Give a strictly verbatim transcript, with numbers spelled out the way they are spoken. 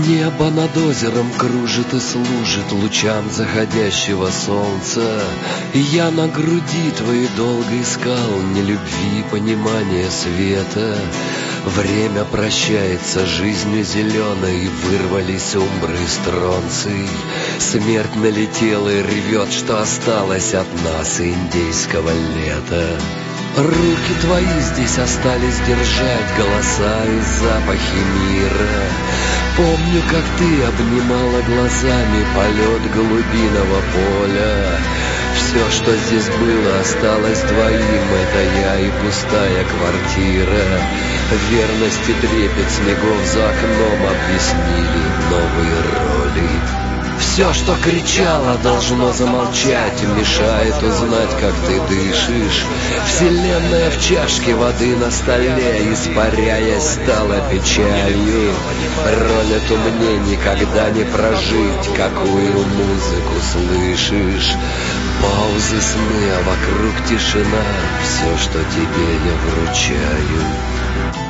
Небо над озером кружит и служит лучам заходящего солнца. И я на груди твоей долго искал ни любви, понимания, света. Время прощается жизнью зеленой, вырвались умбры и стронций. Смерть налетела и рвет, что осталось от нас и индейского лета. Руки твои здесь остались держать голоса и запахи мира. Помню, как ты обнимала глазами полет голубиного поля. Все, что здесь было, осталось двоим. Это я и пустая квартира. Верность и трепет снегов за окном объяснили новые роли. Все, что кричало, должно замолчать, мешает узнать, как ты дышишь. Вселенная в чашке воды на столе, испаряясь, стала печалью. Роль эту мне никогда не прожить, какую музыку слышишь. Паузы, сны, а вокруг тишина, все, что тебе я вручаю.